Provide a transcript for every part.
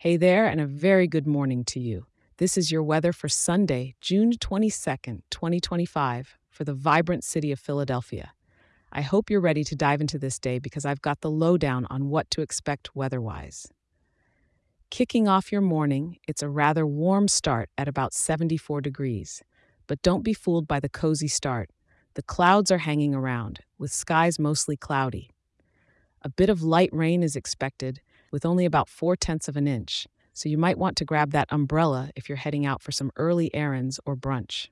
Hey there, and a very good morning to you. This is your weather for Sunday, June 22nd, 2025, for the vibrant city of Philadelphia. I hope you're ready to dive into this day because I've got the lowdown on what to expect weather wise. Kicking off your morning, it's a rather warm start at about 74 degrees. But don't be fooled by the cozy start. The clouds are hanging around, with skies mostly cloudy. A bit of light rain is expected, with only about 4/10 of an inch, so you might want to grab that umbrella if you're heading out for some early errands or brunch.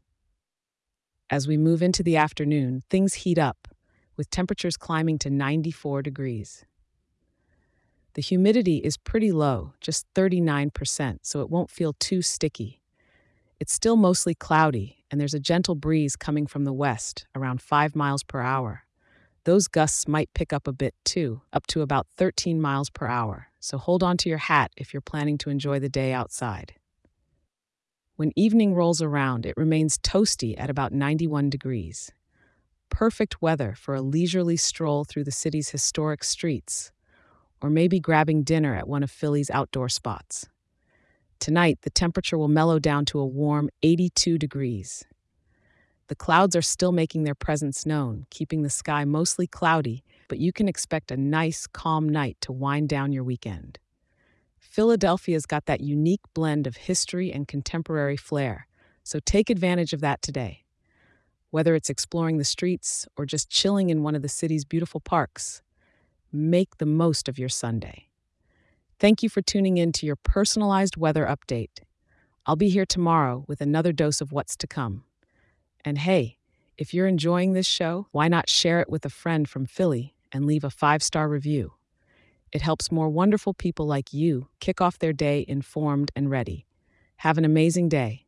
As we move into the afternoon, things heat up, with temperatures climbing to 94 degrees. The humidity is pretty low, just 39%, so it won't feel too sticky. It's still mostly cloudy, and there's a gentle breeze coming from the west, around 5 miles per hour. Those gusts might pick up a bit too, up to about 13 miles per hour, so hold on to your hat if you're planning to enjoy the day outside. When evening rolls around, it remains toasty at about 91 degrees. Perfect weather for a leisurely stroll through the city's historic streets, or maybe grabbing dinner at one of Philly's outdoor spots. Tonight, the temperature will mellow down to a warm 82 degrees. The clouds are still making their presence known, keeping the sky mostly cloudy, but you can expect a nice, calm night to wind down your weekend. Philadelphia's got that unique blend of history and contemporary flair, so take advantage of that today. Whether it's exploring the streets or just chilling in one of the city's beautiful parks, make the most of your Sunday. Thank you for tuning in to your personalized weather update. I'll be here tomorrow with another dose of what's to come. And hey, if you're enjoying this show, why not share it with a friend from Philly and leave a 5-star review? It helps more wonderful people like you kick off their day informed and ready. Have an amazing day.